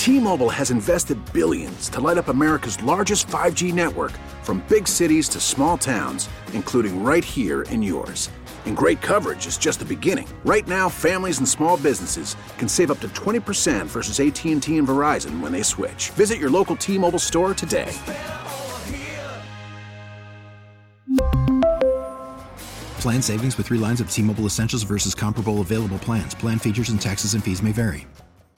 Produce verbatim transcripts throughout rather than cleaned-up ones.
T-Mobile has invested billions to light up America's largest five G network, from big cities to small towns, including right here in yours. And great coverage is just the beginning. Right now, families and small businesses can save up to twenty percent versus A T and T and Verizon when they switch. Visit your local T-Mobile store today. Plan savings with three lines of T-Mobile Essentials versus comparable available plans. Plan features and taxes and fees may vary.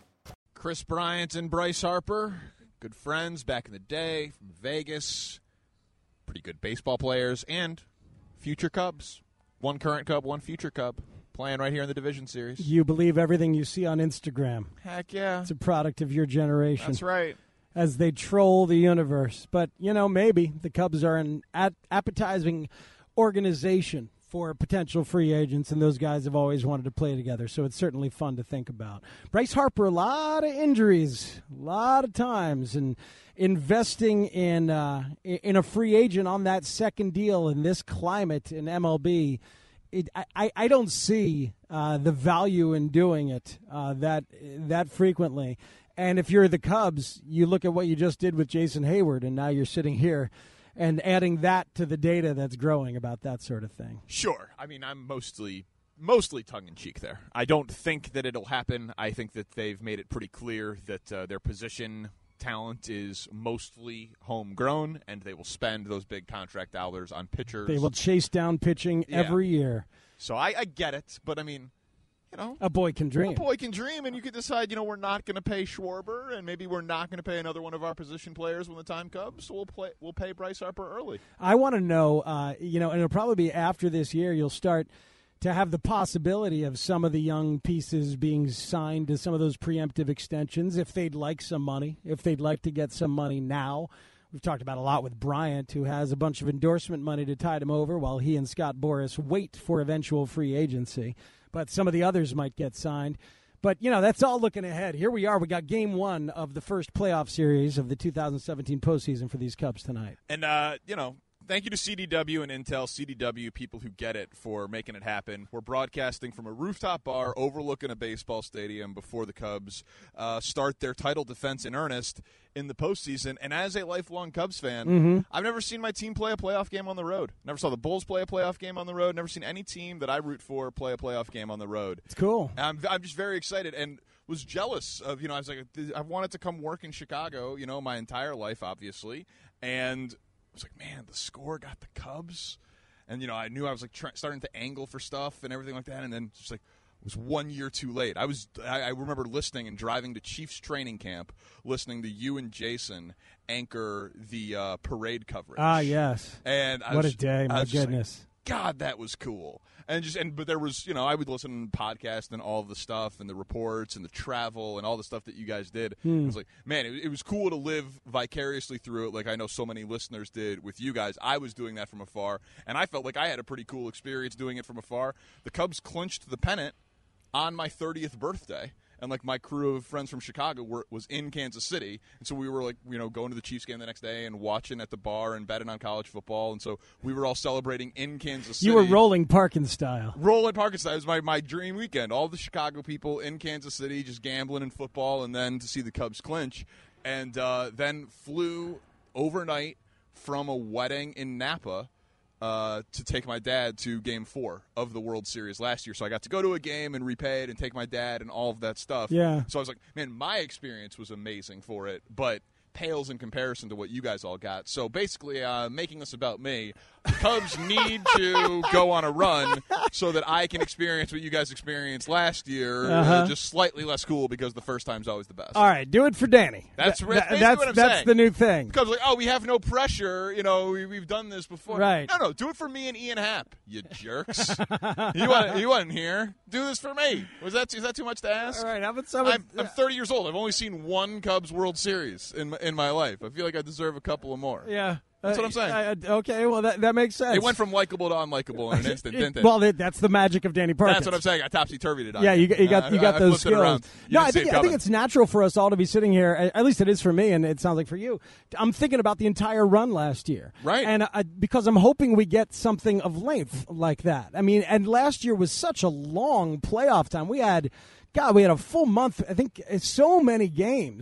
Chris Bryant and Bryce Harper, good friends back in the day from Vegas. Pretty good baseball players and future Cubs. One current Cub, one future Cub, playing right here in the Division Series. You believe everything you see on Instagram. Heck yeah. It's a product of your generation. That's right. As they troll the universe. But, you know, maybe the Cubs are an at- appetizing organization for potential free agents, and those guys have always wanted to play together, so it's certainly fun to think about. Bryce Harper, a lot of injuries, a lot of times, and investing in uh, in a free agent on that second deal in this climate in M L B, it, I, I don't see uh, the value in doing it uh, that that frequently. And if you're the Cubs, you look at what you just did with Jason Hayward, and now you're sitting here and adding that to the data that's growing about that sort of thing. Sure. I mean, I'm mostly mostly tongue-in-cheek there. I don't think that it'll happen. I think that they've made it pretty clear that uh, their position talent is mostly homegrown, and they will spend those big contract dollars on pitchers. They will chase down pitching yeah. every year. So I, I get it, but I mean, you know, a boy can dream. A boy can dream, and you could decide, you know, we're not going to pay Schwarber, and maybe we're not going to pay another one of our position players when the time comes. So we'll play, we'll pay Bryce Harper early. I want to know, uh, you know, and it'll probably be after this year. You'll start to have the possibility of some of the young pieces being signed to some of those preemptive extensions if they'd like some money, if they'd like to get some money now. We've talked about a lot with Bryant, who has a bunch of endorsement money to tide him over while he and Scott Boras wait for eventual free agency. But some of the others might get signed. But, you know, that's all looking ahead. Here we are. We got game one of the first playoff series of the two thousand seventeen postseason for these Cubs tonight. And, uh, you know, thank you to C D W and Intel, C D W, people who get it, for making it happen. We're broadcasting from a rooftop bar overlooking a baseball stadium before the Cubs uh, start their title defense in earnest in the postseason. And as a lifelong Cubs fan, mm-hmm. I've never seen my team play a playoff game on the road. Never saw the Bulls play a playoff game on the road. Never seen any team that I root for play a playoff game on the road. It's cool. I'm, I'm just very excited and was jealous of, you know, I was like, I've wanted to come work in Chicago, you know, my entire life, obviously. And I was like, man, the score got the Cubs. And, you know, I knew I was, like, try- starting to angle for stuff and everything like that. And then just, like, it was one year too late. I was I, I remember listening and driving to Chiefs training camp, listening to you and Jason anchor the uh, parade coverage. Ah, yes. And I what was, a day, my goodness. Like, God, that was cool. And just and but there was, you know, I would listen to podcasts and all the stuff and the reports and the travel and all the stuff that you guys did. Hmm. I was like, man, it, it was cool to live vicariously through it, like I know so many listeners did with you guys. I was doing that from afar, and I felt like I had a pretty cool experience doing it from afar. The Cubs clinched the pennant on my thirtieth birthday. And, like, my crew of friends from Chicago were, was in Kansas City. And so we were, like, you know, going to the Chiefs game the next day and watching at the bar and betting on college football. And so we were all celebrating in Kansas City. You were rolling Parkin style. Rolling Parkin style. It was my, my dream weekend. All the Chicago people in Kansas City just gambling in football and then to see the Cubs clinch. And uh, then flew overnight from a wedding in Napa Uh, to take my dad to Game Four of the World Series last year, so I got to go to a game and repay it and take my dad and all of that stuff. Yeah. So I was like, man, my experience was amazing for it, but pales in comparison to what you guys all got. So basically, uh, making this about me, the Cubs need to go on a run so that I can experience what you guys experienced last year, uh-huh. uh, just slightly less cool because the first time's always the best. All right, do it for Danny. That's, Th- that's, that's what I'm that's saying. the new thing. The Cubs are like, oh, we have no pressure. You know, we, we've done this before. Right. No, no, do it for me and Ian Happ, you jerks. you want you wasn't here. Do this for me. Was that is that too much to ask? All right, how about some? I'm, I'm thirty years old. I've only seen one Cubs World Series in my, in my life. I feel like I deserve a couple of more. Yeah. That's uh, what I'm saying. Uh, okay, well, that that makes sense. It went from likable to unlikable in an instant, didn't it? Well, it, that's the magic of Danny Parkins. That's what I'm saying. I topsy-turvied it on Yeah, you, you got you got uh, those skills. No, I think I think it it's natural for us all to be sitting here. At least it is for me, and it sounds like for you. I'm thinking about the entire run last year, right? And uh, because I'm hoping we get something of length like that. I mean, and last year was such a long playoff time. We had, God, we had a full month. I think so many games.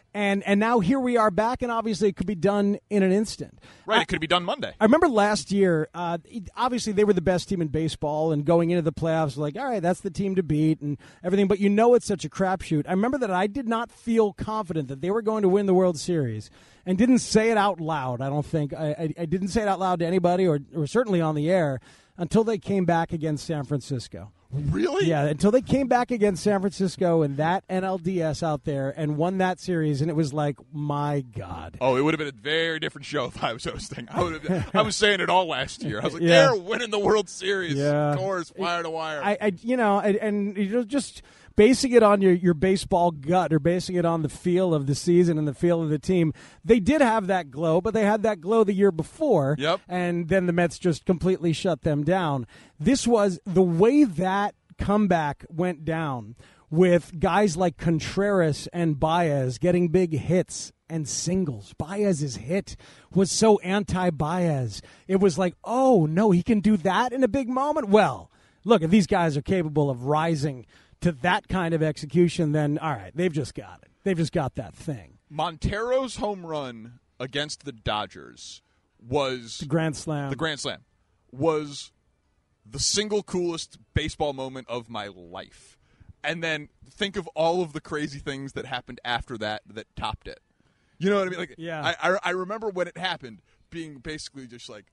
And and now here we are back, and obviously it could be done in an instant. Right, I, it could be done Monday. I remember last year, uh, obviously they were the best team in baseball, and going into the playoffs, like, all right, that's the team to beat and everything, but you know it's such a crapshoot. I remember that I did not feel confident that they were going to win the World Series, and didn't say it out loud, I don't think. I, I, I didn't say it out loud to anybody, or, or certainly on the air, until they came back against San Francisco. Really? Yeah, until they came back against San Francisco and that N L D S out there and won that series, and it was like, my God. Oh, it would have been a very different show if I was hosting. I would have been, I was saying it all last year. I was like, Yeah. they're winning the World Series. Yeah. Of course, wire to wire. I, I you know, and, and you know, just basing it on your, your baseball gut, or basing it on the feel of the season and the feel of the team, they did have that glow, but they had that glow the year before. Yep. And then the Mets just completely shut them down. This was the way that comeback went down, with guys like Contreras and Baez getting big hits and singles. Baez's hit was so anti-Baez. It was like, oh, no, he can do that in a big moment? Well, look, if these guys are capable of rising to that kind of execution, then, all right, they've just got it. They've just got that thing. Montero's home run against the Dodgers was The Grand Slam. the Grand Slam was the single coolest baseball moment of my life. And then think of all of the crazy things that happened after that that topped it. You know what I mean? Like, Yeah. I, I, I remember when it happened being basically just like,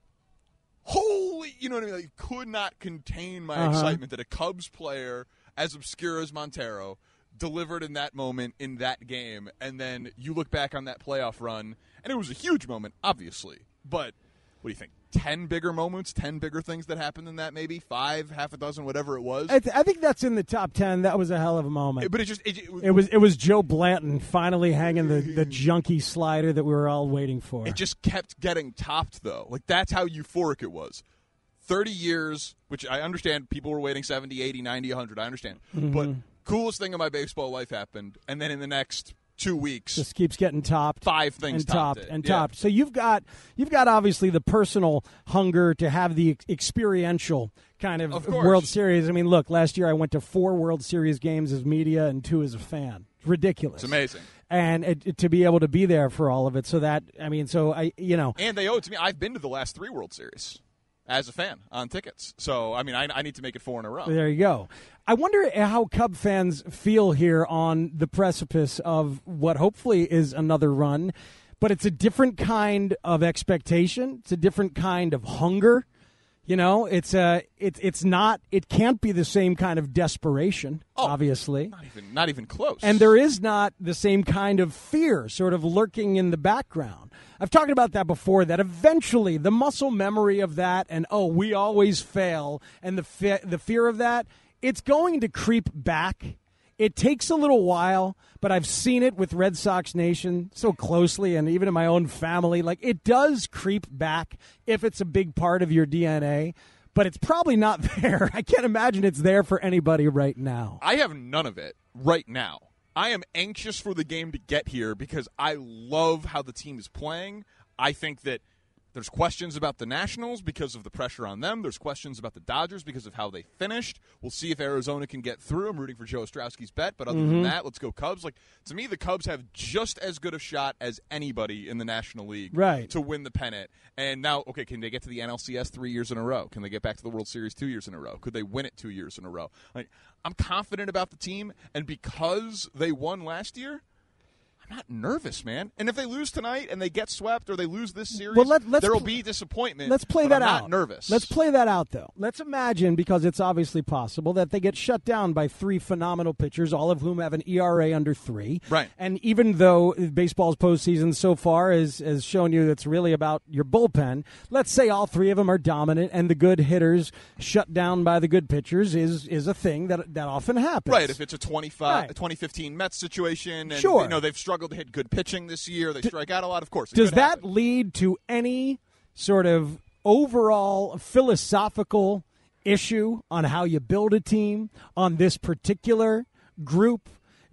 holy, you know what I mean? Like, could not contain my Uh-huh. excitement that a Cubs player as obscure as Montero delivered in that moment in that game. And then you look back on that playoff run, and it was a huge moment, obviously. But what do you think? Ten bigger moments, ten bigger things that happened in that, maybe five, half a dozen, whatever it was. I, th- I think that's in the top ten. That was a hell of a moment. But it just it, it, It was it was Joe Blanton finally hanging the, the junky slider that we were all waiting for. it just kept getting topped, though. Like, that's how euphoric it was. thirty years, which I understand people were waiting seventy, eighty, ninety, one hundred. I understand. Mm-hmm. But coolest thing in my baseball life happened, and then in the next two weeks, Just keeps getting topped, five things and topped topped it. and Yeah. topped. So you've got you've got obviously the personal hunger to have the ex- experiential kind of, Of course. World Series. I mean, look, last year I went to four World Series games as media and two as a fan. It's ridiculous. It's amazing. And it, it- to be able to be there for all of it, so that I mean, so I you know. And they owe it to me. I've been to the last three World Series as a fan on tickets. So, I mean, I, I need to make it four in a row. There you go. I wonder how Cub fans feel here on the precipice of what hopefully is another run, but it's a different kind of expectation. It's a different kind of hunger. You know, it's a, it, it's not, it can't be the same kind of desperation, Oh, obviously. Not even, not even close. And there is not the same kind of fear sort of lurking in the background. I've talked about that before, that eventually the muscle memory of that and, oh, we always fail, and the fe- the fear of that, it's going to creep back. It takes a little while, but I've seen it with Red Sox Nation so closely, and even in my own family. Like, it does creep back if it's a big part of your D N A, but it's probably not there. I can't imagine it's there for anybody right now. I have none of it right now. I am anxious for the game to get here because I love how the team is playing. I think that there's questions about the Nationals because of the pressure on them. There's questions about the Dodgers because of how they finished. We'll see if Arizona can get through. I'm rooting for Joe Ostrowski's bet, but other Mm-hmm. than that, let's go Cubs. Like, to me, the Cubs have just as good a shot as anybody in the National League Right. to win the pennant. And now, okay, can they get to the N L C S three years in a row? Can they get back to the World Series two years in a row? Could they win it two years in a row? Like, I'm confident about the team, and because they won last year, I'm not nervous, man. And if they lose tonight and they get swept or they lose this series, Well, let- let's there will pl- be disappointment. Let's play but that I'm out. not nervous. Let's play that out, though. Let's imagine, because it's obviously possible, that they get shut down by three phenomenal pitchers, all of whom have an E R A under three. Right. And even though baseball's postseason so far has, has shown you it's really about your bullpen, let's say all three of them are dominant and the good hitters shut down by the good pitchers is is a thing that that often happens. Right, if it's a twenty-five, Right. twenty fifteen Mets situation, and Sure. you know they've struggled to hit good pitching this year, they strike out a lot. Of course, it Does could that happen. lead to any sort of overall philosophical issue on how you build a team, on this particular group,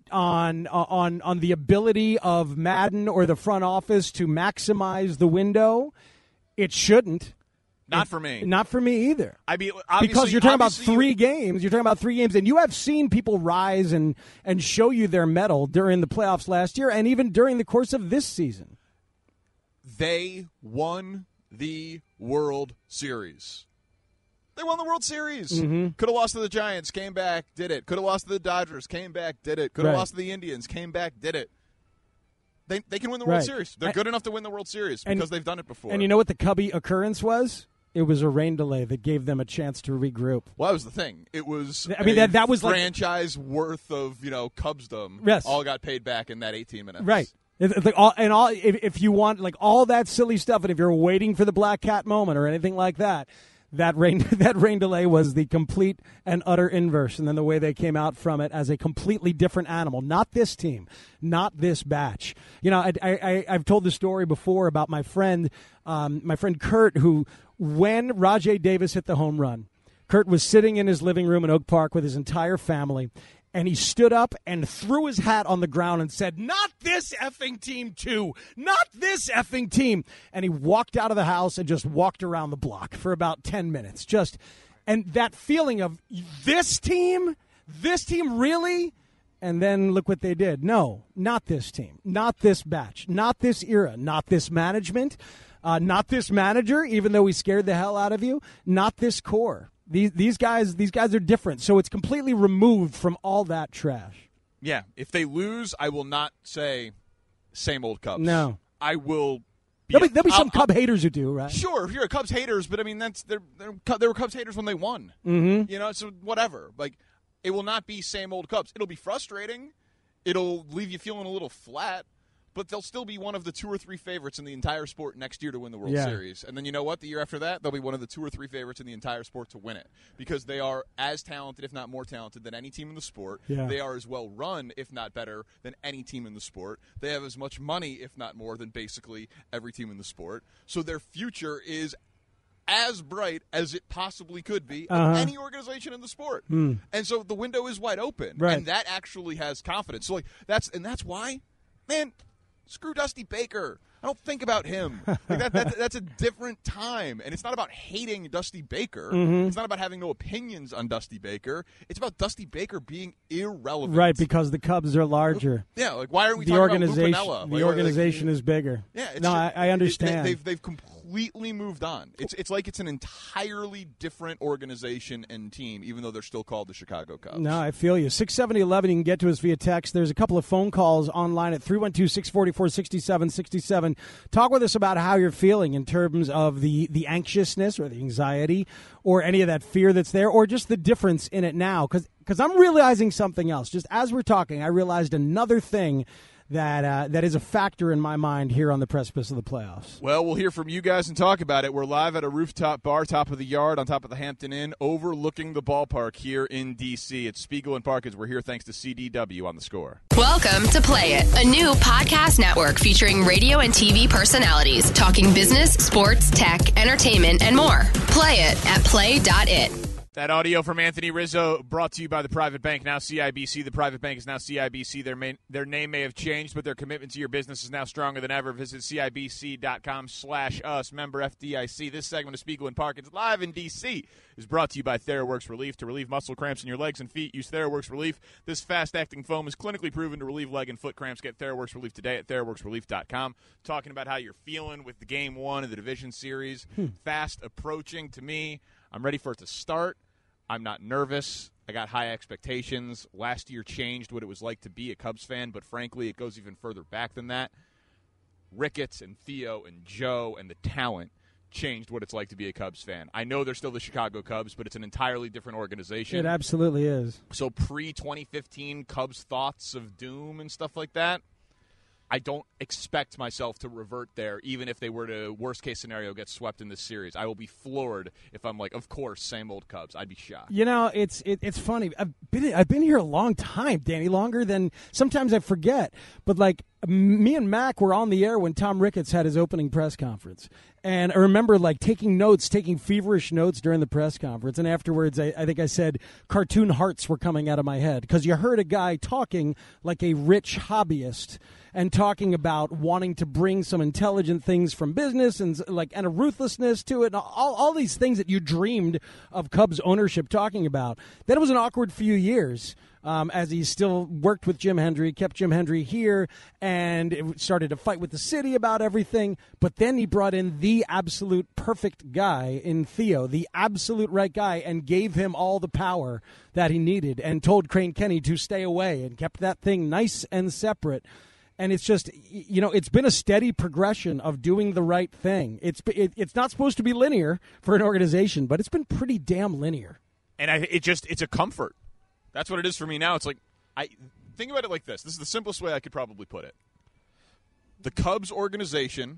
on on on the ability of Madden or the front office to maximize the window? It shouldn't. Not if, for me. Not for me either. I mean, because you're talking about obviously three you- games. You're talking about three games, and you have seen people rise and, and show you their mettle during the playoffs last year and even during the course of this season. They won the World Series. They won the World Series. Mm-hmm. Could have lost to the Giants, came back, did it. Could have lost to the Dodgers, came back, did it. Could have Right. lost to the Indians, came back, did it. They they can win the World Right. Series. They're And- good enough to win the World Series and- because they've done it before. And you know what the Cubby occurrence was? It was a rain delay that gave them a chance to regroup. Well, that was the thing. It was I mean, a that- that was like- franchise worth of, you know, Cubsdom. Yes. All got paid back in that eighteen minutes. Right. It's like all, and all, if, if you want like all that silly stuff, and if you're waiting for the black cat moment or anything like that, that rain that rain delay was the complete and utter inverse. And then the way they came out from it as a completely different animal. Not this team, not this batch. You know, I, I, I I've told the story before about my friend, um, my friend Kurt, who when Rajay Davis hit the home run, Kurt was sitting in his living room in Oak Park with his entire family. And he stood up and threw his hat on the ground and said, "Not this effing team, too. Not this effing team." And he walked out of the house and just walked around the block for about ten minutes. Just, and that feeling of this team, this team really? And then look what they did. No, not this team. Not this batch. Not this era. Not this management. Uh, not this manager, even though he scared the hell out of you. Not this core. These these guys these guys are different, so it's completely removed from all that trash. Yeah. If they lose, I will not say same old Cubs. No. I will be There'll be, there'll be some I'll- Cub haters who do, right? Sure, if you're a Cubs haters, but I mean that's they're, they're they were Cubs haters when they won. Mm-hmm. You know, so whatever. Like it will not be same old Cubs. It'll be frustrating. It'll leave you feeling a little flat, but they'll still be one of the two or three favorites in the entire sport next year to win the World Yeah. Series. And then you know what? The year after that, they'll be one of the two or three favorites in the entire sport to win it because they are as talented, if not more talented, than any team in the sport. Yeah. They are as well run, if not better, than any team in the sport. They have as much money, if not more, than basically every team in the sport. So their future is as bright as it possibly could be of Uh-huh. any organization in the sport. Mm. And so the window is wide open. Right. And that actually has confidence. So like that's and that's why, man, screw Dusty Baker. I don't think about him. Like that, that, that's a different time. And it's not about hating Dusty Baker. Mm-hmm. It's not about having no opinions on Dusty Baker. It's about Dusty Baker being irrelevant. Right, because the Cubs are larger. Yeah, like why are we The talking organization, about Lou Piniella? the Like, organization like, is bigger. Yeah, it's no, just- I, I understand. It, they, they've they've completely moved on. It's it's like it's an entirely different organization and team, even though they're still called the Chicago Cubs. No, I feel you. six seventy eleven, you can get to us via text. There's a couple of phone calls online at three one two, six four four, six seven six seven. Talk with us about how you're feeling in terms of the, the anxiousness or the anxiety or any of that fear that's there or just the difference in it now. Because I'm realizing something else. Just as we're talking, I realized another thing that uh, that is a factor in my mind here on the precipice of the playoffs. Well, we'll hear from you guys and talk about it. We're live at a rooftop bar, top of the yard, on top of the Hampton Inn, overlooking the ballpark here in D C. It's Spiegel and Parkins. We're here thanks to C D W on The Score. Welcome to Play It, a new podcast network featuring radio and T V personalities talking business, sports, tech, entertainment, and more. Play it at play dot it. That audio from Anthony Rizzo brought to you by the Private Bank, now C I B C. The Private Bank is now C I B C. Their, main, their name may have changed, but their commitment to your business is now stronger than ever. Visit C I B C dot com slash us, member F D I C. This segment of Spiegel and Parkins live in D C is brought to you by TheraWorks Relief. To relieve muscle cramps in your legs and feet, use TheraWorks Relief. This fast-acting foam is clinically proven to relieve leg and foot cramps. Get TheraWorks Relief today at theraworks relief dot com. Talking about how you're feeling with the Game one of the Division Series. Hmm. Fast approaching to me. I'm ready for it to start. I'm not nervous. I got high expectations. Last year changed what it was like to be a Cubs fan, but frankly, it goes even further back than that. Ricketts and Theo and Joe and the talent changed what it's like to be a Cubs fan. I know they're still the Chicago Cubs, but it's an entirely different organization. It absolutely is. So pre twenty fifteen Cubs thoughts of doom and stuff like that, I don't expect myself to revert there, even if they were to, worst-case scenario, get swept in this series. I will be floored if I'm like, of course, same old Cubs. I'd be shocked. You know, it's it, it's funny. I've been I've been here a long time, Danny, longer than sometimes I forget. But like me and Mac were on the air when Tom Ricketts had his opening press conference. And I remember, like, taking notes, taking feverish notes during the press conference. And afterwards, I, I think I said cartoon hearts were coming out of my head. Because you heard a guy talking like a rich hobbyist and talking about wanting to bring some intelligent things from business and, like, and a ruthlessness to it. And all, all these things that you dreamed of Cubs ownership talking about. Then it was an awkward few years. Um, as he still worked with Jim Hendry, kept Jim Hendry here, and it started to fight with the city about everything. But then he brought in the absolute perfect guy in Theo, the absolute right guy, and gave him all the power that he needed and told Crane Kenny to stay away and kept that thing nice and separate. And it's just, you know, it's been a steady progression of doing the right thing. It's it, it's not supposed to be linear for an organization, but it's been pretty damn linear. And I, it just, it's a comfort. That's what it is for me now. It's like, I think about it like this. This is the simplest way I could probably put it. The Cubs organization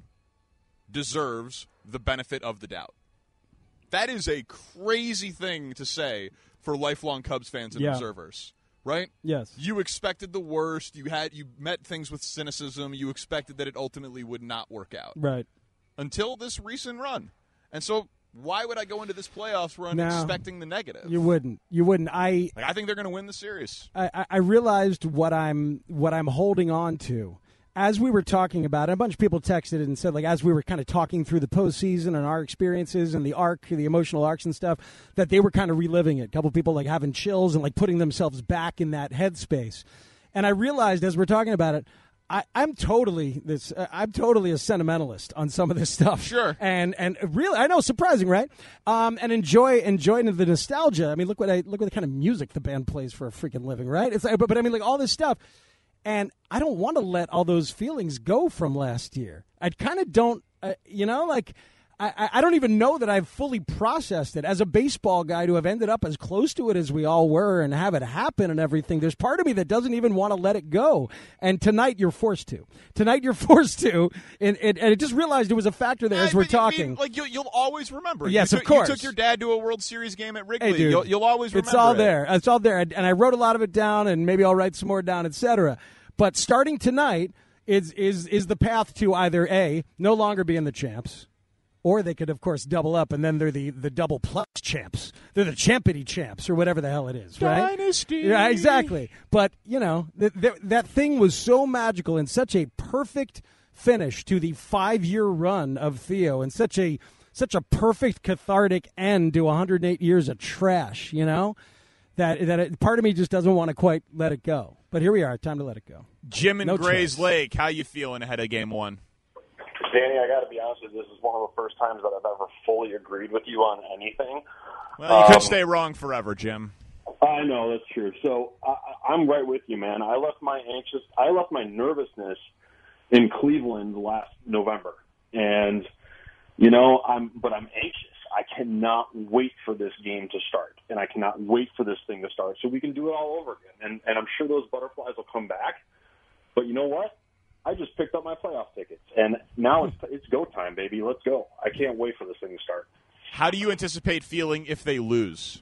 deserves the benefit of the doubt. That is a crazy thing to say for lifelong Cubs fans and yeah. observers, right? Yes. You expected the worst. You had you met things with cynicism. You expected that it ultimately would not work out. Right. Until this recent run. And so why would I go into this playoffs run no, expecting the negative? You wouldn't. You wouldn't. I like, I think they're going to win the series. I, I realized what I'm what I'm holding on to. As we were talking about it, a bunch of people texted and said, like, as we were kind of talking through the postseason and our experiences and the arc, the emotional arcs and stuff, that they were kind of reliving it. A couple of people, like, having chills and, like, putting themselves back in that headspace. And I realized as we're talking about it, I, I'm totally this. Uh, I'm totally a sentimentalist on some of this stuff. Sure, and and really, I know, surprising, right? Um, and enjoy enjoying the nostalgia. I mean, look what I look what the kind of music the band plays for a freaking living, right? It's like, but, but I mean, like all this stuff, and I don't want to let all those feelings go from last year. I kind of don't, uh, you know, like. I, I don't even know that I've fully processed it. As a baseball guy to have ended up as close to it as we all were and have it happen and everything, there's part of me that doesn't even want to let it go. And tonight you're forced to. Tonight you're forced to. And, and, and I just realized it was a factor there yeah, as we're but, talking. I mean, like you, You'll always remember. Yes, you took, of course. You took your dad to a World Series game at Wrigley. Hey, dude, you'll, you'll always remember It's all it. there. It's all there. And I wrote a lot of it down, and maybe I'll write some more down, et cetera. But starting tonight is, is, is the path to either, A, no longer being the champs, or they could, of course, double up, and then they're the, the double plus champs. They're the champity champs, or whatever the hell it is, right? Dynasty. Yeah, exactly. But, you know, th- th- that thing was so magical and such a perfect finish to the five-year run of Theo and such a such a perfect cathartic end to one hundred eight years of trash, you know, that, that it, part of me just doesn't want to quite let it go. But here we are. Time to let it go. Jim in no Grays choice. Lake, how you feeling ahead of game one? Danny, I got to be honest with you, this is one of the first times that I've ever fully agreed with you on anything. Well, you um, could stay wrong forever, Jim. I know, that's true. So I, I'm right with you, man. I left my anxious, I left my nervousness in Cleveland last November, and you know, I'm, but I'm anxious. I cannot wait for this game to start, and I cannot wait for this thing to start so we can do it all over again. And, and I'm sure those butterflies will come back. But you know what? I just picked up my playoff tickets, and now it's it's go time, baby. Let's go. I can't wait for this thing to start. How do you anticipate feeling if they lose?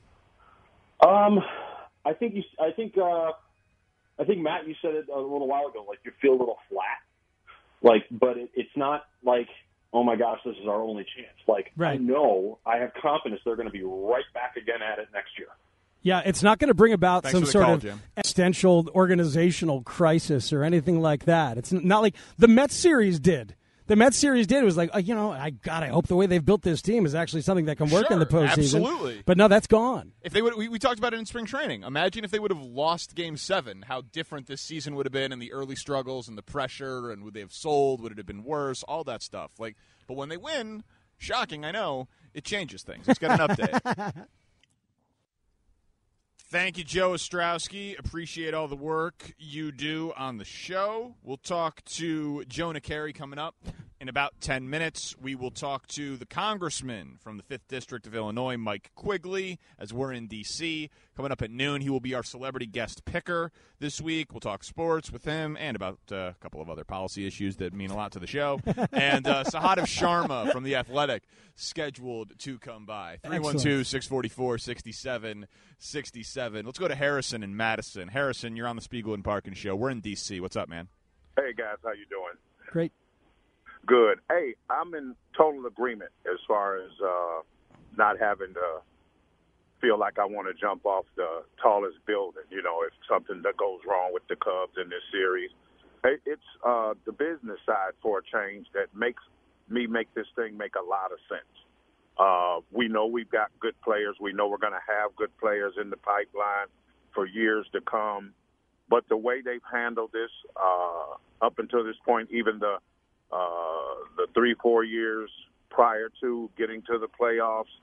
Um, I think you. I think. Uh, I think Matt, you said it a little while ago. Like you feel a little flat. Like, but it, it's not like, oh my gosh, this is our only chance. Like right. I know, I have confidence they're going to be right back again at it next year. Yeah, it's not going to bring about Thanks some for the sort call, of Jim. existential organizational crisis or anything like that. It's not like the Mets series did. The Mets series did. It was like, oh, you know, I God, I hope the way they've built this team is actually something that can work Sure, in the postseason. absolutely. But no, that's gone. If they would, we, we talked about it in spring training. Imagine if they would have lost Game Seven, how different this season would have been, and the early struggles and the pressure, and would they have sold? Would it have been worse? All that stuff. Like, but when they win, shocking, I know, it changes things. It's got an update. Thank you, Joe Ostrowski. Appreciate all the work you do on the show. We'll talk to Jonah Carey coming up in about ten minutes. We will talk to the congressman from the fifth District of Illinois, Mike Quigley, as we're in D C Coming up at noon, he will be our celebrity guest picker this week. We'll talk sports with him and about uh, a couple of other policy issues that mean a lot to the show. And uh, Sahadev Sharma from The Athletic scheduled to come by. three one two, six four four, six seven six seven. Let's go to Harrison in Madison. Harrison, you're on the Spiegel and Parkin show. We're in D C What's up, man? Hey, guys, how you doing? Great. Good. Hey, I'm in total agreement as far as uh, not having to feel like I want to jump off the tallest building, you know, if something that goes wrong with the Cubs in this series. It's uh, the business side for a change that makes me make this thing make a lot of sense. Uh, we know we've got good players. We know we're going to have good players in the pipeline for years to come. But the way they've handled this uh, up until this point, even the uh, the three, four years prior to getting to the playoffs,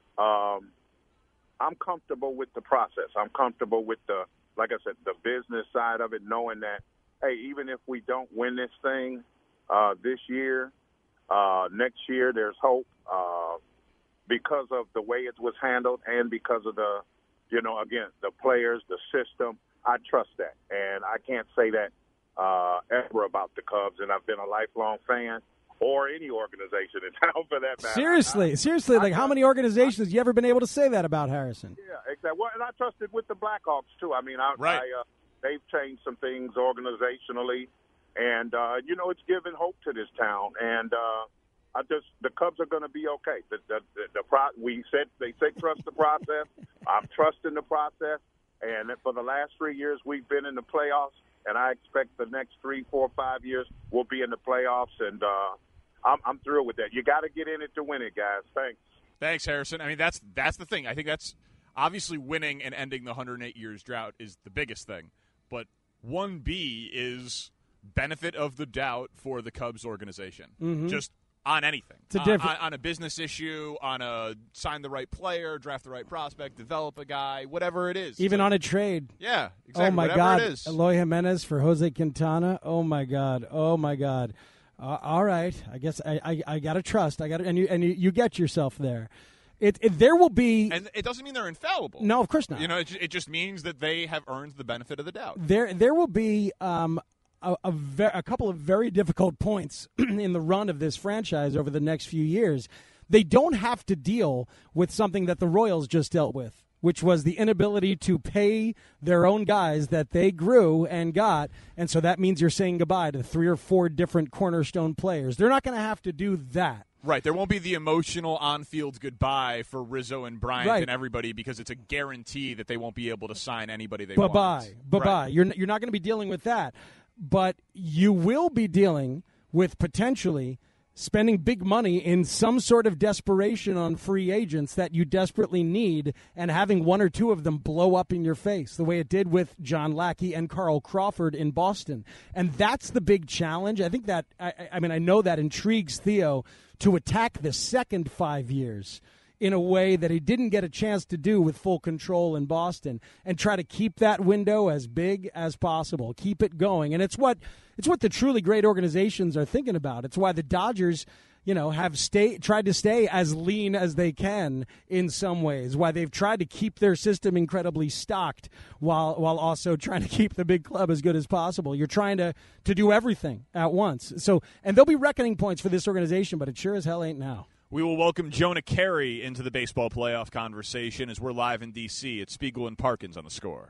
um, I'm comfortable with the process. I'm comfortable with the, like I said, the business side of it, knowing that, hey, even if we don't win this thing uh, this year, uh, next year there's hope uh, because of the way it was handled and because of the, you know, again, the players, the system. I trust that, and I can't say that uh, ever about the Cubs, and I've been a lifelong fan, or any organization in town for that matter. Seriously, I, seriously, I, like I, how many organizations have you ever been able to say that about, Harrison? Yeah, exactly. Well, and I trusted with the Blackhawks, too. I mean, I, right. I, uh, they've changed some things organizationally, and, uh, you know, it's given hope to this town, and uh, I just the Cubs are going to be okay. The, the, the, the pro, we said They say trust the process. I'm trusting the process. And for the last three years, we've been in the playoffs, and I expect the next three, four, five years we'll be in the playoffs, and uh, I'm, I'm thrilled with that. You got to get in it to win it, guys. Thanks. Thanks, Harrison. I mean, that's that's the thing. I think that's obviously winning and ending the one hundred eight years drought is the biggest thing. But one B is benefit of the doubt for the Cubs organization. Mm-hmm. Just on anything. It's a different- on, on a business issue, on a sign the right player, draft the right prospect, develop a guy, whatever it is. Even so, on a trade. Yeah, exactly. Oh, my whatever God. it is. Eloy Jimenez for Jose Quintana. Oh, my God. Oh, my God. Uh, all right. I guess I, I, I got to trust. I got and you and you, you get yourself there. It, it There will be. And it doesn't mean they're infallible. No, of course not. You know, it, it just means that they have earned the benefit of the doubt. There, there will be um, a, a, ver- a couple of very difficult points in the run of this franchise over the next few years. They don't have to deal with something that the Royals just dealt with, which was the inability to pay their own guys that they grew and got. And so that means you're saying goodbye to three or four different cornerstone players. They're not going to have to do that. Right. There won't be the emotional on-field goodbye for Rizzo and Bryant right. and everybody because it's a guarantee that they won't be able to sign anybody they Bye-bye. want. Bye-bye. Right. You're, you're not going to be dealing with that. But you will be dealing with potentially spending big money in some sort of desperation on free agents that you desperately need and having one or two of them blow up in your face the way it did with John Lackey and Carl Crawford in Boston. And that's the big challenge. I think that, I, I mean, I know that intrigues Theo to attack the second five years in a way that he didn't get a chance to do with full control in Boston, and try to keep that window as big as possible, keep it going. And it's what it's what the truly great organizations are thinking about. It's why the Dodgers, you know, have stay, tried to stay as lean as they can in some ways, why they've tried to keep their system incredibly stocked while while also trying to keep the big club as good as possible. You're trying to, to do everything at once. So, and there'll be reckoning points for this organization, but it sure as hell ain't now. We will welcome Jonah Carey into the baseball playoff conversation as we're live in D C at Spiegel and Parkins on The Score.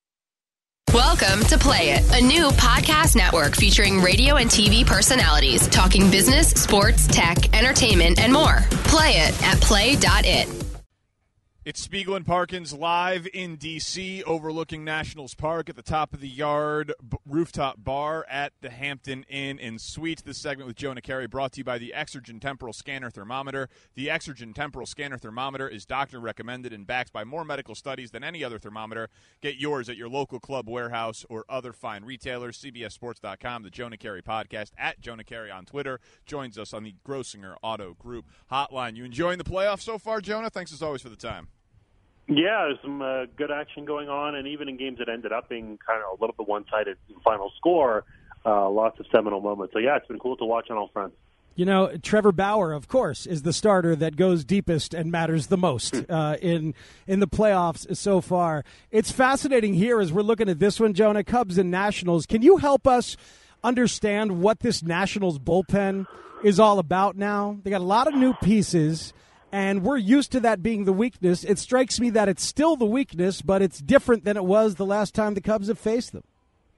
Welcome to Play It, a new podcast network featuring radio and T V personalities talking business, sports, tech, entertainment, and more. Play it at play dot it. It's Spiegel and Parkins live in D C overlooking Nationals Park at the top of the yard b- rooftop bar at the Hampton Inn and Suites. This segment with Jonah Carey brought to you by the Exergen Temporal Scanner Thermometer. The Exergen Temporal Scanner Thermometer is doctor recommended and backed by more medical studies than any other thermometer. Get yours at your local club, warehouse, or other fine retailers. C B S Sports dot com, the Jonah Carey podcast, at Jonah Carey on Twitter, joins us on the Grossinger Auto Group hotline. You enjoying the playoffs so far, Jonah? Thanks as always for the time. Yeah, there's some uh, good action going on, and even in games that ended up being kind of a little bit one-sided in final score, uh, lots of seminal moments. So, yeah, it's been cool to watch on all fronts. You know, Trevor Bauer, of course, is the starter that goes deepest and matters the most uh, in in the playoffs so far. It's fascinating here as we're looking at this one, Jonah, Cubs and Nationals. Can you help us understand what this Nationals bullpen is all about now? They got a lot of new pieces, and we're used to that being the weakness. It strikes me that it's still the weakness, but it's different than it was the last time the Cubs have faced them.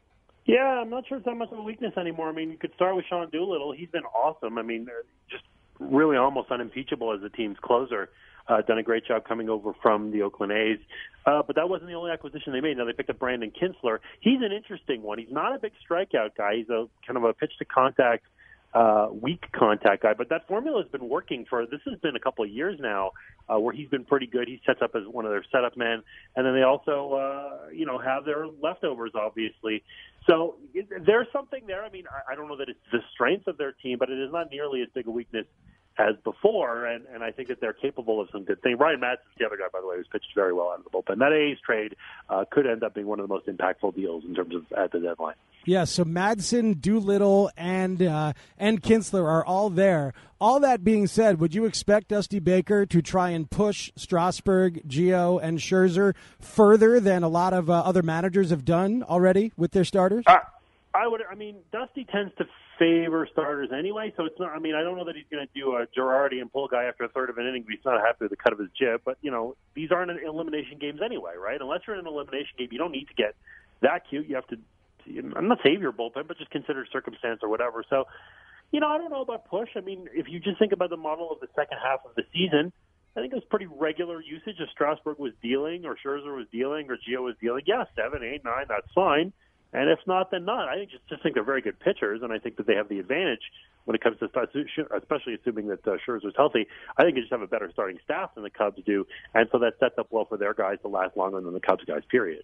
Yeah, I'm not sure it's that much of a weakness anymore. I mean, you could start with Sean Doolittle. He's been awesome. I mean, just really almost unimpeachable as the team's closer. Uh, done a great job coming over from the Oakland A's. Uh, but that wasn't the only acquisition they made. Now they picked up Brandon Kinsler. He's an interesting one. He's not a big strikeout guy. He's a kind of a pitch-to-contact, uh, weak contact guy. But that formula has been working for, this has been a couple of years now, uh, where he's been pretty good. He sets up as one of their setup men. And then they also, uh, you know, have their leftovers, obviously. So there's something there. I mean, I don't know that it's the strength of their team, but it is not nearly as big a weakness as before, and, and I think that they're capable of some good things. Ryan Madsen's the other guy, by the way, who's pitched very well out of the bullpen. That A's trade uh, could end up being one of the most impactful deals in terms of at the deadline. Yeah, so Madsen, Doolittle, and uh, and Kinsler are all there. All that being said, would you expect Dusty Baker to try and push Strasburg, Gio, and Scherzer further than a lot of uh, other managers have done already with their starters? Uh, I would. I mean, Dusty tends to favor starters anyway, so it's not. I mean, I don't know that he's going to do a Girardi and pull a guy after a third of an inning because he's not happy with the cut of his jib. But you know, these aren't elimination games anyway, right? Unless you're in an elimination game, you don't need to get that cute. You have to. I'm not save your bullpen, but just consider circumstance or whatever. So, you know, I don't know about push. I mean, if you just think about the model of the second half of the season, I think it was pretty regular usage. If Strasburg was dealing, or Scherzer was dealing, or Gio was dealing, yeah, seven, eight, nine, that's fine. And if not, then not. I think just, just think they're very good pitchers, and I think that they have the advantage when it comes to start, especially assuming that uh, Scherzer's healthy. I think they just have a better starting staff than the Cubs do, and so that sets up well for their guys to last longer than the Cubs guys, period.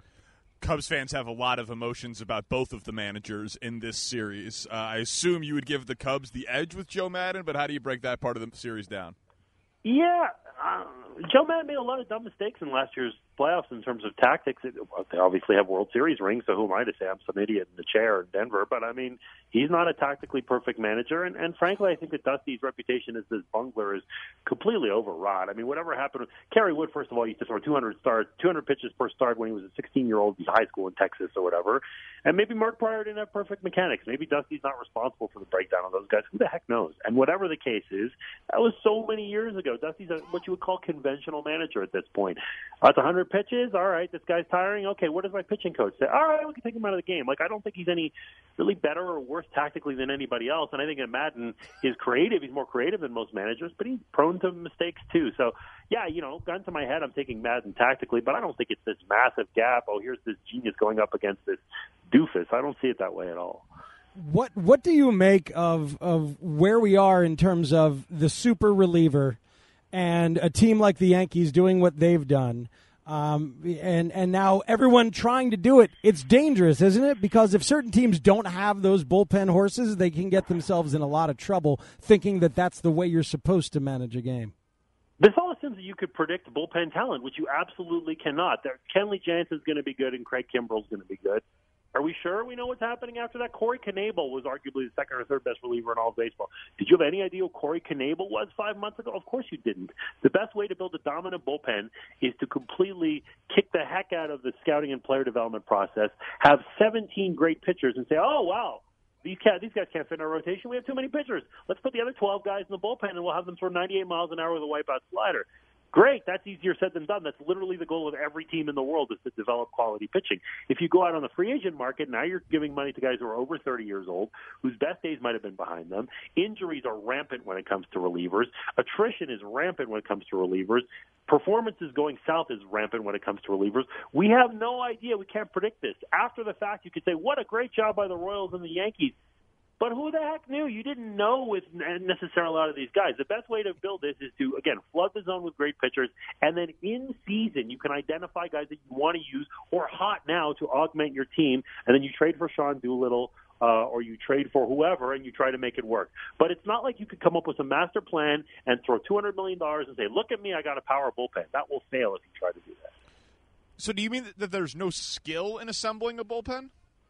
Cubs fans have a lot of emotions about both of the managers in this series. Uh, I assume you would give the Cubs the edge with Joe Maddon, but how do you break that part of the series down? Yeah, uh, Joe Maddon made a lot of dumb mistakes in last year's playoffs in terms of tactics. It, well, they obviously have World Series rings, so who am I to say I'm some idiot in the chair in Denver? But, I mean, he's not a tactically perfect manager. And, and frankly, I think that Dusty's reputation as this bungler is completely overwrought. I mean, whatever happened – Kerry Wood, first of all, used to throw two hundred starts, two hundred pitches per start when he was a sixteen-year-old in high school in Texas or whatever. And maybe Mark Pryor didn't have perfect mechanics. Maybe Dusty's not responsible for the breakdown of those guys. Who the heck knows? And whatever the case is, that was so many years ago. Dusty's a, what you would call conventional manager at this point. That's one hundred pitches. All right, this guy's tiring. Okay, what does my pitching coach say? All right, we can take him out of the game. Like, I don't think he's any really better or worse tactically than anybody else. And I think that Maddon is creative. He's more creative than most managers, but he's prone to mistakes too. So, yeah, you know, gun to my head, I'm taking Maddon tactically, but I don't think it's this massive gap. Oh, here's this genius going up against this doofus. I don't see it that way at all. What What do you make of of where we are in terms of the super reliever and a team like the Yankees doing what they've done? Um, and, and now everyone trying to do it. It's dangerous, isn't it? Because if certain teams don't have those bullpen horses, they can get themselves in a lot of trouble thinking that that's the way you're supposed to manage a game. This all assumes that you could predict bullpen talent, which you absolutely cannot. There, Kenley Jansen's going to be good and Craig Kimbrell's going to be good. Are we sure we know what's happening after that? Corey Knebel was arguably the second or third best reliever in all of baseball. Did you have any idea who Corey Knebel was five months ago? Of course you didn't. The best way to build a dominant bullpen is to completely kick the heck out of the scouting and player development process, have seventeen great pitchers, and say, oh, wow, these, cat, these guys can't fit in our rotation. We have too many pitchers. Let's put the other twelve guys in the bullpen, and we'll have them throw ninety-eight miles an hour with a wipeout slider. Great, that's easier said than done. That's literally the goal of every team in the world, is to develop quality pitching. If you go out on the free agent market, now you're giving money to guys who are over thirty years old, whose best days might have been behind them. Injuries are rampant when it comes to relievers. Attrition is rampant when it comes to relievers. Performances going south is rampant when it comes to relievers. We have no idea. We can't predict this. After the fact, you could say, what a great job by the Royals and the Yankees. But who the heck knew? You didn't know with necessarily a lot of these guys. The best way to build this is to, again, flood the zone with great pitchers, and then in season you can identify guys that you want to use or hot now to augment your team, and then you trade for Sean Doolittle uh, or you trade for whoever, and you try to make it work. But it's not like you could come up with a master plan and throw two hundred million dollars and say, look at me, I got a power bullpen. That will fail if you try to do that. So do you mean that there's no skill in assembling a bullpen?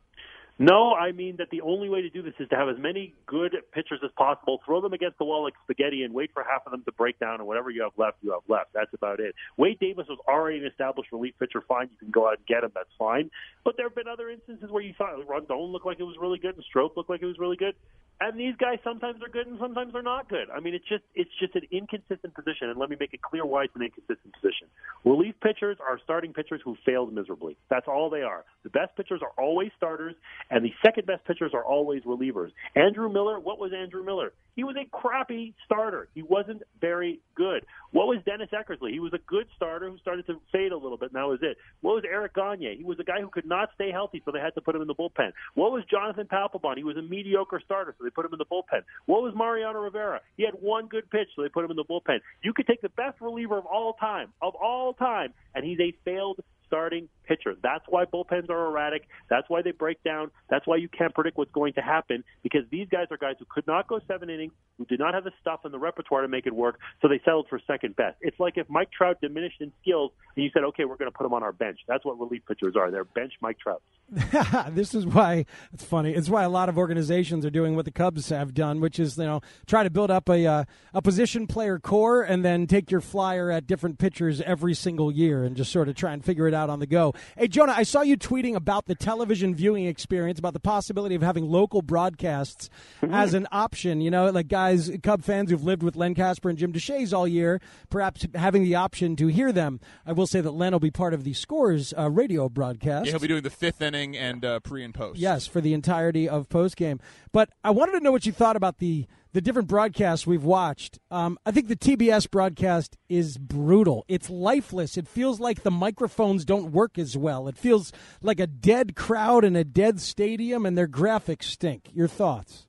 No, I mean that the only way to do this is to have as many good pitchers as possible, throw them against the wall like spaghetti, and wait for half of them to break down, and whatever you have left, you have left. That's about it. Wade Davis was already an established relief pitcher. Fine, you can go out and get him. That's fine. But there have been other instances where you thought Rondon looked like it was really good and Stroke looked like it was really good. And these guys sometimes are good and sometimes they're not good. I mean, it's just it's just an inconsistent position, and let me make it clear why it's an inconsistent position. Relief pitchers are starting pitchers who failed miserably. That's all they are. The best pitchers are always starters, and the second best pitchers are always relievers. Andrew Miller, what was Andrew Miller? He was a crappy starter. He wasn't very good. What was Dennis Eckersley? He was a good starter who started to fade a little bit, and that was it. What was Eric Gagne? He was a guy who could not stay healthy, so they had to put him in the bullpen. What was Jonathan Papelbon? He was a mediocre starter, so they put him in the bullpen. What was Mariano Rivera? He had one good pitch, so they put him in the bullpen. You could take the best reliever of all time, of all time, and he's a failed starting pitcher. That's why bullpens are erratic. That's why they break down. That's why you can't predict what's going to happen, because these guys are guys who could not go seven innings, who did not have the stuff in the repertoire to make it work, so they settled for second best. It's like if Mike Trout diminished in skills and you said, okay, we're going to put him on our bench. That's what relief pitchers are. They're bench Mike Trout. This is why it's funny. It's why a lot of organizations are doing what the Cubs have done, which is, you know, try to build up a uh, a position player core and then take your flyer at different pitchers every single year and just sort of try and figure it out on the go. Hey, Jonah, I saw you tweeting about the television viewing experience, about the possibility of having local broadcasts mm-hmm. as an option. You know, like guys, Cub fans who've lived with Len Casper and Jim Deshaies all year, perhaps having the option to hear them. I will say that Len will be part of the Scores uh, radio broadcast. Yeah, he'll be doing the fifth inning and uh, pre and post. Yes, for the entirety of postgame. But I wanted to know what you thought about the the different broadcasts we've watched. Um, I think the T B S broadcast is brutal. It's lifeless. It feels like the microphones don't work as well. It feels like a dead crowd in a dead stadium, and their graphics stink. Your thoughts?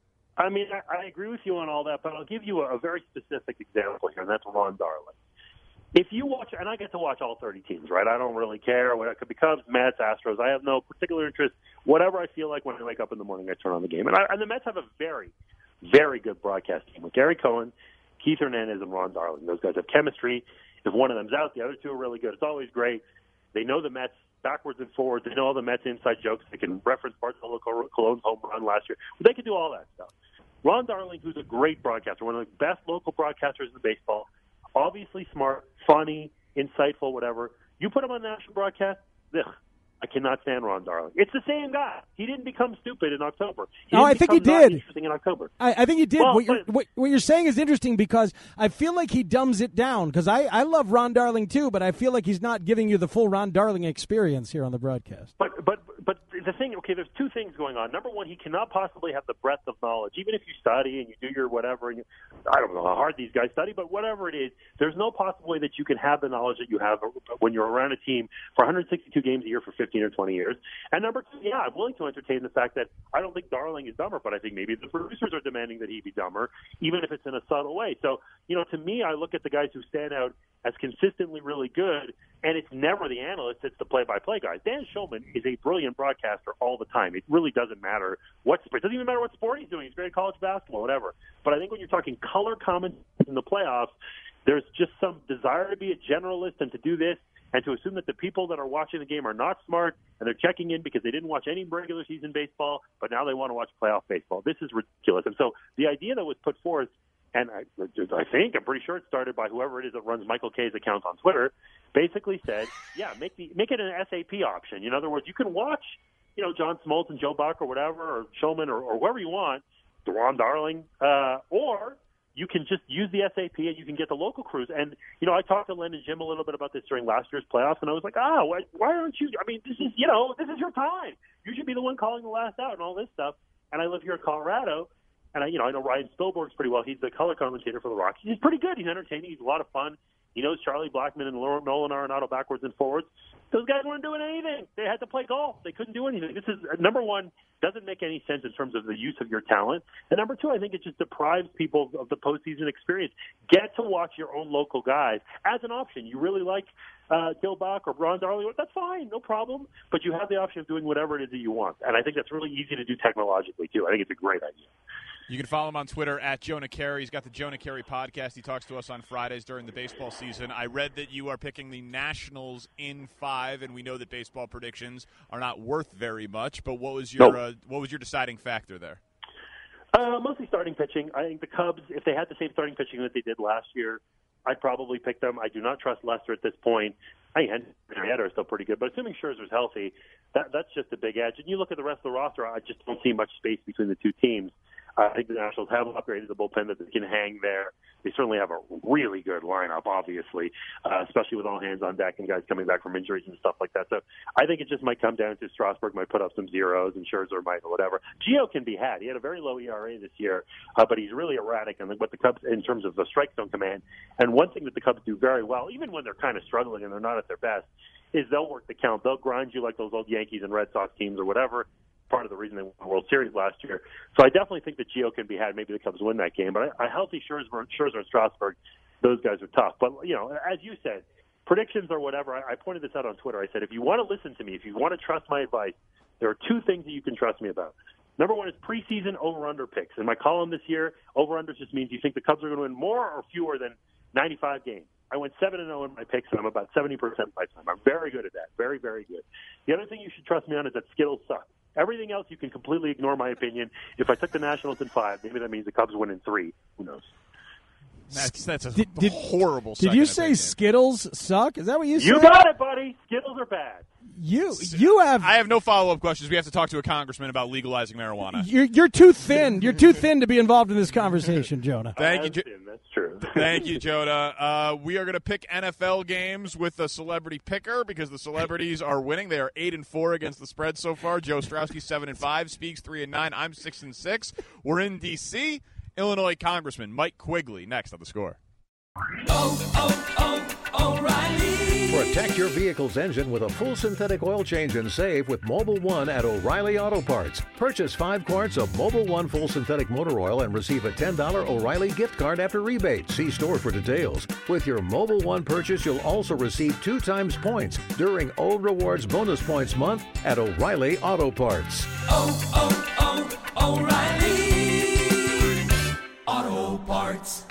I mean, I, I agree with you on all that, but I'll give you a, a very specific example here, and that's Ron Darling. If you watch, and I get to watch all thirty teams, right? I don't really care. What it could be Cubs, Mets, Astros. I have no particular interest. Whatever I feel like when I wake up in the morning, I turn on the game. And, I, and the Mets have a very, very good broadcast team with Gary Cohen, Keith Hernandez, and Ron Darling. Those guys have chemistry. If one of them's out, the other two are really good. It's always great. They know the Mets backwards and forwards. They know all the Mets inside jokes. They can reference Bartolo Colon's home run last year. But they can do all that stuff. Ron Darling, who's a great broadcaster, one of the best local broadcasters in baseball, obviously smart, funny, insightful, whatever. You put him on national broadcast, ugh, I cannot stand Ron Darling. It's the same guy. He didn't become stupid in October. He no, I think he did. Interesting in October. I, I think he did. Well, what, you're, but, what, what you're saying is interesting because I feel like he dumbs it down. Because I, I love Ron Darling too, but I feel like he's not giving you the full Ron Darling experience here on the broadcast. But but but the thing, okay, there's two things going on. Number one, he cannot possibly have the breadth of knowledge, even if you study and you do your whatever. And you, I don't know how hard these guys study, but whatever it is, there's no possible way that you can have the knowledge that you have when you're around a team for one hundred sixty-two games a year for fifteen or twenty years. And number two, yeah, I'm willing to entertain the fact that I don't think Darling is dumber, but I think maybe the producers are demanding that he be dumber, even if it's in a subtle way. So, you know, to me, I look at the guys who stand out as consistently really good, and it's never the analyst, it's the play-by-play guys. Dan Shulman is a brilliant broadcaster all the time. It really doesn't matter what sport. It doesn't even matter what sport he's doing. He's great at college basketball, whatever. But I think when you're talking color comments in the playoffs, there's just some desire to be a generalist and to do this, and to assume that the people that are watching the game are not smart and they're checking in because they didn't watch any regular season baseball, but now they want to watch playoff baseball. This is ridiculous. And so the idea that was put forth, and I, I think, I'm pretty sure it started by whoever it is that runs Michael Kay's account on Twitter, basically said, yeah, make the make it an S A P option. In other words, you can watch, you know, John Smoltz and Joe Buck or whatever, or Shulman or, or whoever you want, Ron Darling, uh, or you can just use the S A P and you can get the local crews. And, you know, I talked to Len and Jim a little bit about this during last year's playoffs, and I was like, ah, why, why aren't you, I mean, this is, you know, this is your time. You should be the one calling the last out and all this stuff. And I live here in Colorado, and, I, you know, I know Ryan Spielberg's pretty well. He's the color commentator for the Rockies. He's pretty good. He's entertaining. He's a lot of fun. He knows Charlie Blackmon and Nolan Arenado backwards and forwards. Those guys weren't doing anything. They had to play golf. They couldn't do anything. This is, number one, doesn't make any sense in terms of the use of your talent. And number two, I think it just deprives people of the postseason experience. Get to watch your own local guys as an option. You really like uh, Gil Bach or Ron Darling, that's fine, no problem. But you have the option of doing whatever it is that you want. And I think that's really easy to do technologically, too. I think it's a great idea. You can follow him on Twitter at Jonah Carey. He's got the Jonah Carey podcast. He talks to us on Fridays during the baseball season. I read that you are picking the Nationals in five, and we know that baseball predictions are not worth very much. But what was your nope. uh, what was your deciding factor there? Uh, mostly starting pitching. I think the Cubs, if they had the same starting pitching that they did last year, I'd probably pick them. I do not trust Lester at this point. I think Henry is still pretty good, but assuming Scherzer's healthy, that, that's just a big edge. And you look at the rest of the roster, I just don't see much space between the two teams. I think the Nationals have upgraded the bullpen that they can hang there. They certainly have a really good lineup, obviously, uh, especially with all hands on deck and guys coming back from injuries and stuff like that. So I think it just might come down to Strasburg might put up some zeros and Scherzer might or whatever. Gio can be had. He had a very low E R A this year, uh, but he's really erratic in what the Cubs in terms of the strike zone command. And one thing that the Cubs do very well, even when they're kind of struggling and they're not at their best, is they'll work the count. They'll grind you like those old Yankees and Red Sox teams or whatever. Part of the reason they won the World Series last year. So I definitely think that Gio can be had. Maybe the Cubs win that game. But a healthy Scherzer, Scherzer and Strasburg, those guys are tough. But, you know, as you said, predictions or whatever, I, I pointed this out on Twitter. I said, if you want to listen to me, if you want to trust my advice, there are two things that you can trust me about. Number one is preseason over-under picks. In my column this year, over-under just means you think the Cubs are going to win more or fewer than ninety-five games. I went seven and oh in my picks, and I'm about seventy percent by time. I'm very good at that. Very, very good. The other thing you should trust me on is that Skittles suck. Everything else, you can completely ignore my opinion. If I took the Nationals in five, maybe that means the Cubs win in three. Who knows? That's that's a did, did, horrible. Did you say opinion. Skittles suck? Is that what you said? You got it, buddy. Skittles are bad. You you have. I have no follow up questions. We have to talk to a congressman about legalizing marijuana. You're you're too thin. You're too thin to be involved in this conversation, Jonah. Thank you, jo- That's true. Thank you, Jonah. Uh, we are going to pick N F L games with a celebrity picker because the celebrities are winning. They are eight and four against the spread so far. Joe Strowski seven and five, Speaks three and nine. I'm six and six. We're in D C. Illinois Congressman Mike Quigley next on The Score. Oh, oh, oh, O'Reilly. Protect your vehicle's engine with a full synthetic oil change and save with Mobil one at O'Reilly Auto Parts. Purchase five quarts of Mobil one full synthetic motor oil and receive a ten dollars O'Reilly gift card after rebate. See store for details. With your Mobil one purchase, you'll also receive two times points during O Rewards Bonus Points Month at O'Reilly Auto Parts. Oh, oh, oh, O'Reilly Auto Parts.